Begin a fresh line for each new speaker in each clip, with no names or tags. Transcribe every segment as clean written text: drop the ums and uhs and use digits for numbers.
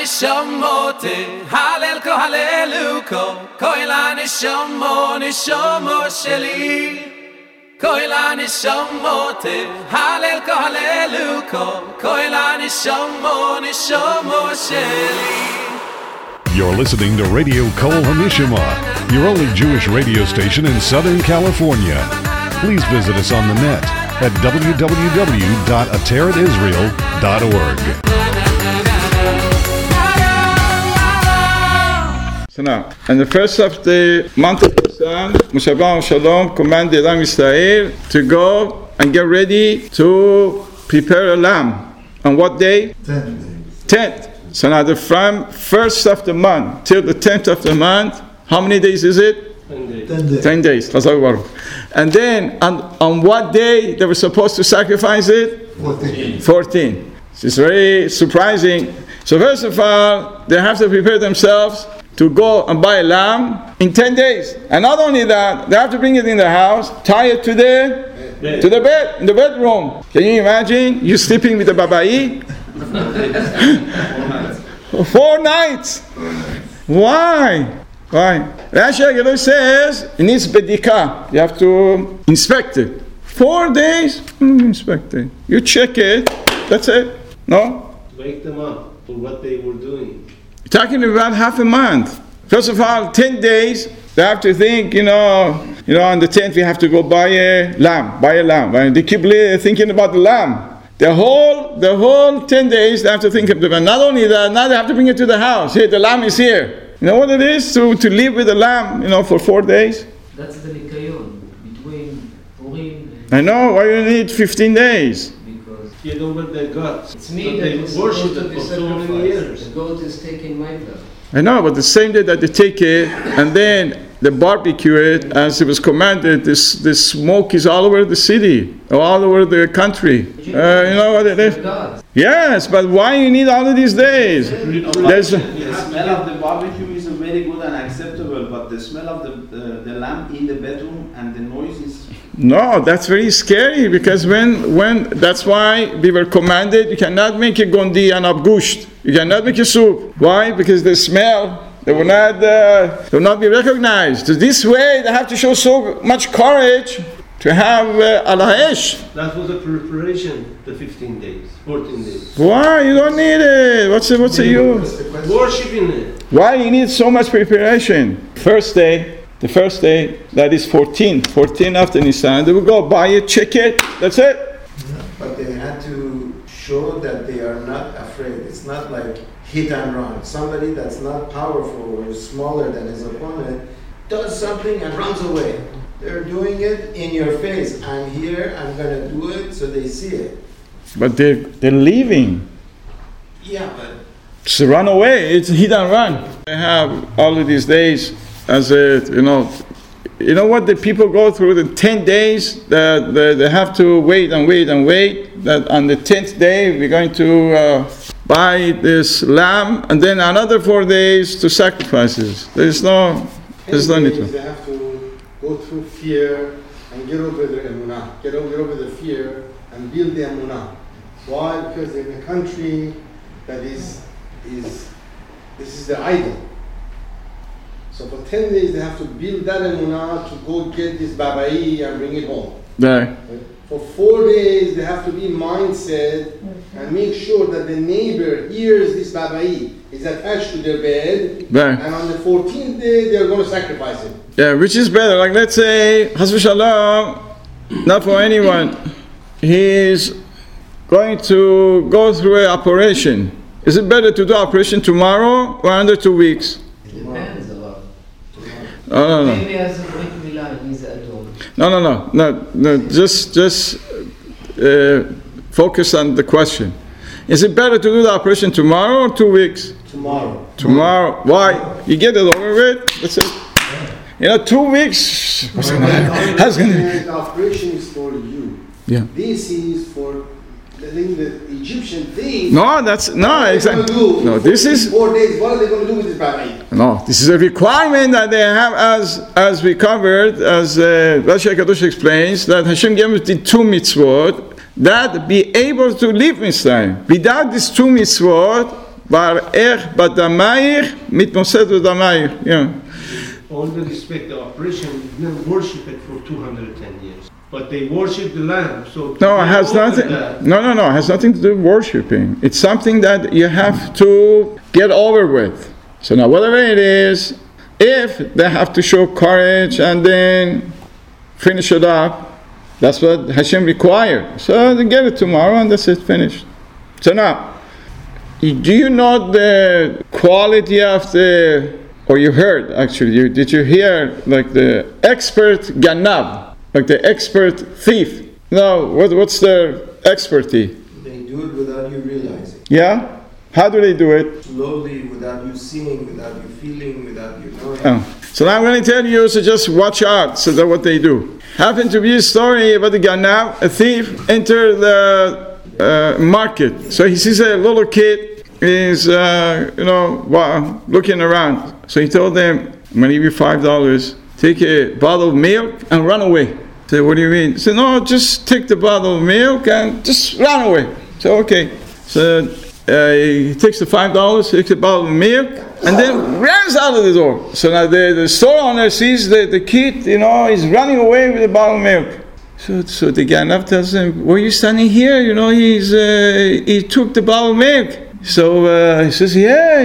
nishamote halel ko haleluko koila nishamo sheli koila nishamote halel ko haleluko koila nishamo sheli.
You're listening to Radio Kol Hanishma, your only Jewish radio station in Southern California. Please visit us on the net at www.ateratisrael.org.
So now, on the first of the month of Nisan, Moshe Rabbeinu Shalom commanded Am Yisrael to go and get ready to prepare a lamb. On what day? 10th. So now, from 1st of the month till the 10th of the month, how many days is it? 10 days. And then, on what day they were supposed to sacrifice it? 14. It's very surprising. So first of all, they have to prepare themselves to go and buy a lamb in 10 days. And not only that, they have to bring it in the house, tie it to the bed, in the bedroom. Can you imagine? You sleeping with a babai? 4 nights. Why? Rashi Haggadah says it needs bedika. You have to inspect it. 4 days, inspect it. You check it. That's it. No?
Wake them up for what they were doing.
You're talking about half a month. First of all, 10 days. They have to think, on the 10th we have to go buy a lamb. And they keep thinking about the lamb. The whole 10 days they have to think of it. And not only that, now they have to bring it to the house. Here, the lamb is here. You know what it is to live with the lamb, for 4 days?
That's the nikayon between Purim and...
I know, why you need 15 days?
Because
you know what they got.
It's me that was supposed to be sacrificed. The goat is taking my blood.
I know, but the same day that they take it, and then they barbecue it, as it was commanded, this smoke is all over the city, all over the country. You know what it is? Yes, but why you need all of these days?
The smell of the barbecue is very good and acceptable, but the smell of the lamb in the bedroom and the noise is...
No, that's very scary, because when that's why we were commanded, you cannot make a gondi and abgusht. You cannot make a soup. Why? Because the smell, they will not be recognized. So this way, they have to show so much courage to have al-haesh.
That was a preparation, the 15 days, 14 days.
Why? You don't need it. What's the use?
Worshipping it.
Why you need so much preparation? The first day, that is 14 after Nisan, they will go buy it, check it, that's it.
Yeah, but they had to show that they are not afraid. It's not like hit and run. Somebody that's not powerful or smaller than his opponent does something and runs away. They're doing it in your face. I'm here, I'm going to do it, so they see it.
But they're leaving.
Yeah, but...
It's a run away, it's hit and run. They have all of these days as you know what the people go through, the 10 days that they have to wait, that on the 10th day we're going to buy this lamb, and then another 4 days to sacrifices. There's no need to.
They have to go through fear and get over the emunah, get over the fear and build the emunah. Why? Because they're in a country that is this is the idol. So for 10 days they have to build that emunah to go get this babai and bring it home.
Right.
For 4 days they have to be mindset and make sure that the neighbor hears this babai is attached to their bed.
Right.
And on the 14th day they are going to sacrifice it.
Yeah, which is better? Like let's say, Chas v'shalom, not for anyone, he's going to go through an operation. Is it better to do operation tomorrow or under 2 weeks?
It depends a lot.
No.
Maybe as a brit milah, he's adult.
No. Just focus on the question. Is it better to do the operation tomorrow or 2 weeks?
Tomorrow.
Why? You get it over with. That's it. 2 weeks. What's going to happen? How's going to be?
The operation is for you.
Yeah.
This is for the Egyptian thing.
Exactly. No, this is
4 days. What are they going to do with this baby?
No, this is a requirement that they have, as we covered, as Rashi Hakadosh explains, that Hashem gave us the 2 mitzvot that be able to live Mitzrayim. Without these 2 mitzvot, Var'ech b'damayich mitmosed v'damayich. Yeah.
All the respect, the operation, they didn't worship it for 210 years. But they worship the lamb. So
No, it has nothing. No. It has nothing to do with worshiping. It's something that you have to get over with. So now, whatever it is, if they have to show courage and then finish it up, that's what Hashem required. So they get it tomorrow, and that's it, finished. So now, do you know the quality of or you heard actually? Did you hear like the expert ganav? Like the expert thief. No, what's their expertise?
They do it without you realizing.
Yeah? How do they do it?
Slowly, without you seeing, without you feeling, without you knowing.
Oh. So now I'm going to tell you, so just watch out. So that's what they do. Happened to be a story about the ganav, a thief, enter the market. So he sees a little kid is, looking around. So he told them, I'm going to give you $5. Take a bottle of milk and run away. Say, what do you mean? Say, no, just take the bottle of milk and just run away. So, okay. So he takes the $5, takes the bottle of milk, and then runs out of the door. So now the store owner sees the kid, he's running away with the bottle of milk. So the ganav tells him, why are you standing here? He took the bottle of milk. So he says, yeah,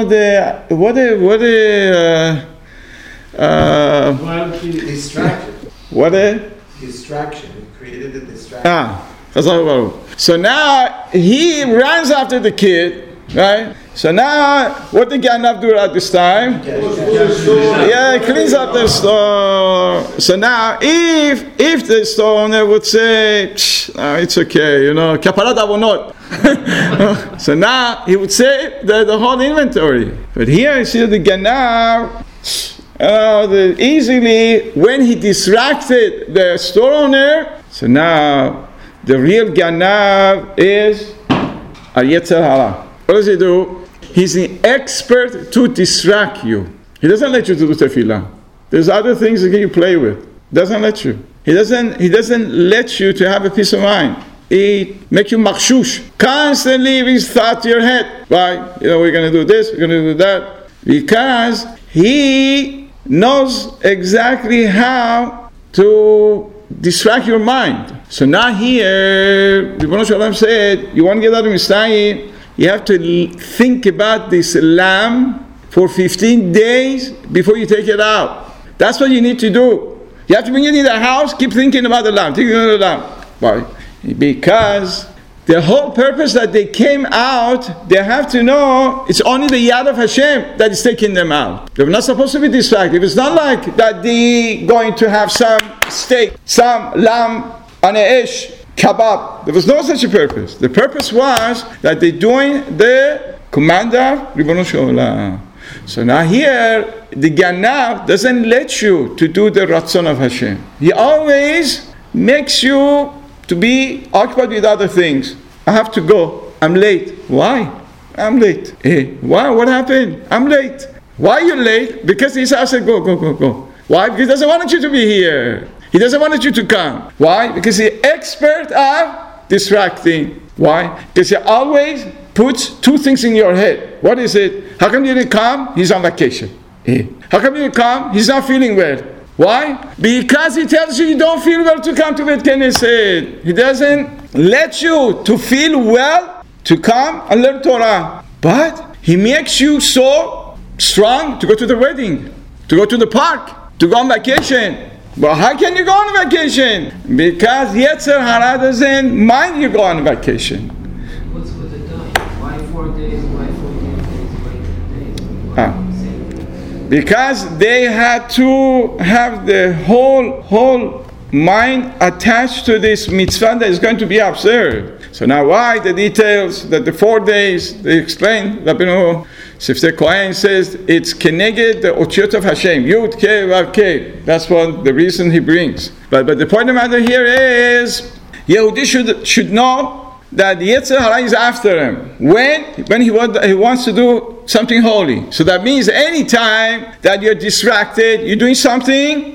distraction.
What a
distraction. It created a distraction.
So now he runs after the kid, right? So now what the ganav do at this time? Yeah, he cleans up the store. So now if the store owner would say, no, it's okay, kaparat avonot. So now he would say the whole inventory. But here you see the ganav. Easily, when he distracted the store owner, so now the real ganav is al yetzer hara. What does he do? He's an expert to distract you. He doesn't let you do tefillah. There's other things that you play with. Doesn't let you. He doesn't let you to have a peace of mind. He make you makshush. Constantly his thought to your head. Why? We're going to do this, we're going to do that. Because he knows exactly how to distract your mind. So now here, Ribono Shel Olam said, you want to get out of Mitzrayim, you have to think about this lamb for 15 days before you take it out. That's what you need to do. You have to bring it in the house, keep thinking about the lamb, thinking about the lamb. Why? Because the whole purpose that they came out, they have to know it's only the Yad of Hashem that is taking them out. They're not supposed to be distracted. It's not like that they're going to have some steak, some lamb, an esh, kebab. There was no such a purpose. The purpose was that they're doing the command of Ribono Shel Olam. So now here, the ganav doesn't let you to do the ratzon of Hashem. He always makes you to be occupied with other things. I have to go. I'm late. Why? I'm late. Hey, why? What happened? I'm late. Why are you late? Because he said, go. Why? Because he doesn't want you to be here. He doesn't want you to come. Why? Because he's expert at distracting. Why? Because he always puts two things in your head. What is it? How come you didn't come? He's on vacation. Hey. How come you didn't come? He's not feeling well. Why? Because he tells you don't feel well to come to Beit Knesset. He doesn't let you to feel well to come and learn Torah. But he makes you so strong to go to the wedding, to go to the park, to go on vacation. Well, how can you go on vacation? Because Yetzer Hara doesn't mind you go on vacation.
What's with the time? Why 4 days? Why 14 days? Why 10 days?
Because they had to have the whole mind attached to this mitzvah that is going to be observed. So now why the details that the 4 days, they explain, Rabbeinu Siftei Kohen says it's keneged the otiot of Hashem, Yud, Kei, Vav, Kei. That's what the reason he brings. But the point of the matter here is, Yehudi should know that the Yetzer Hara is after him when he wants to do something holy. So that means any time that you're distracted, you're doing something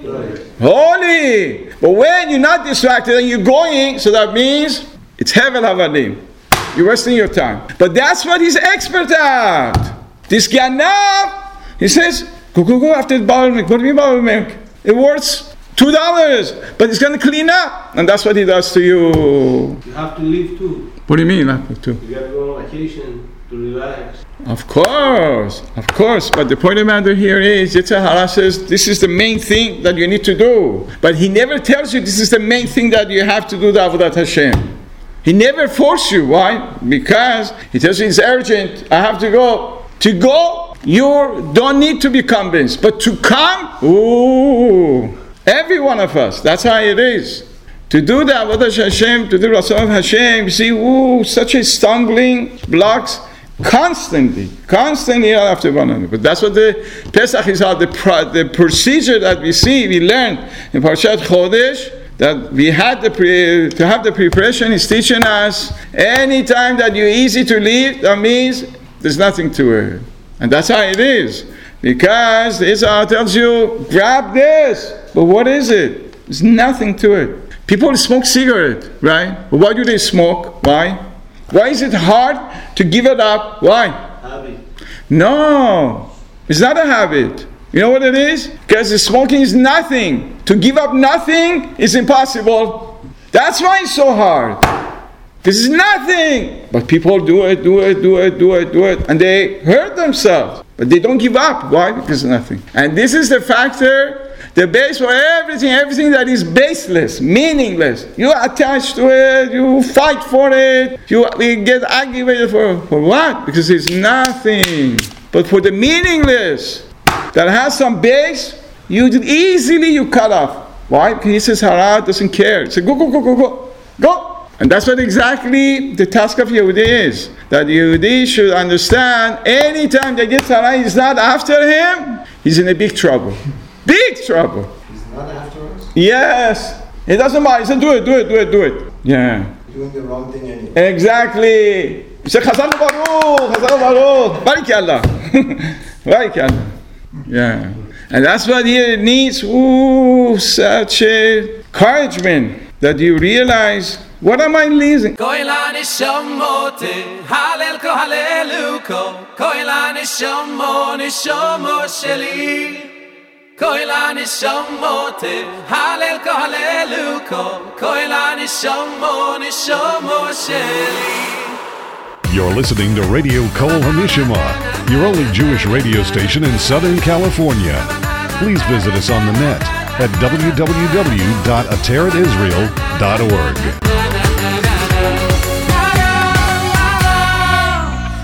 holy. But when you're not distracted and you're going, so that means it's Hevel Havalim. You're wasting your time. But that's what he's expert at. This Ganav, he says, go after the bottled milk. What do you mean bottled milk? It worth $2, but it's going to clean up. And that's what he does to you.
You have to leave too.
What do you mean, have to?
You got to go on vacation to relax.
Of course. But the point of the matter here is, Yetzer Hara says, this is the main thing that you need to do. But he never tells you this is the main thing that you have to do, the Avodat Hashem. He never forces you. Why? Because he tells you it's urgent. I have to go. To go, you don't need to be convinced. But to come, every one of us, that's how it is. To do the Avodat Hashem, to do Ratzon Hashem, you see, such a stumbling blocks constantly after one another. But that's what the Pesach is about, the procedure that we see, we learned in Parashat Chodesh, that we had to have the preparation. He's teaching us, any time that you're easy to leave, that means there's nothing to it. And that's how it is. Because the Israel tells you, grab this. But what is it? There's nothing to it. People smoke cigarette, right? But why do they smoke? Why? Why is it hard to give it up? Why?
Habit.
No, it's not a habit. You know what it is? Because the smoking is nothing. To give up nothing is impossible. That's why it's so hard. This is nothing. But people do it. And they hurt themselves. But they don't give up. Why? Because it's nothing. And this is the factor, the base for everything that is baseless, meaningless. You attach to it, you fight for it, you get aggravated for what? Because it's nothing. But for the meaningless, that has some base, you cut off. Why? Because he says Hara doesn't care. He says go. And that's what exactly the task of Yehudi is. That Yehudi should understand, anytime that Yetzer Hara is not after him, he's in a big trouble. Big trouble.
He's not after us?
Yes. It doesn't matter. He said, do it. Yeah.
Doing the wrong thing anyway.
Exactly. He said, Chazal Baruch. Barakallah. Yeah. And that's what he needs. Such a encouragement that you realize, what am I losing?
Koila nishomote, halel ko haleluko. Koila nishomo sheli. Koila nishomote, halel ko haleluko. Koila nishomo sheli.
You're listening to Radio Kol HaNishama, your only Jewish radio station in Southern California. Please visit us on the net at www.ateretisrael.org.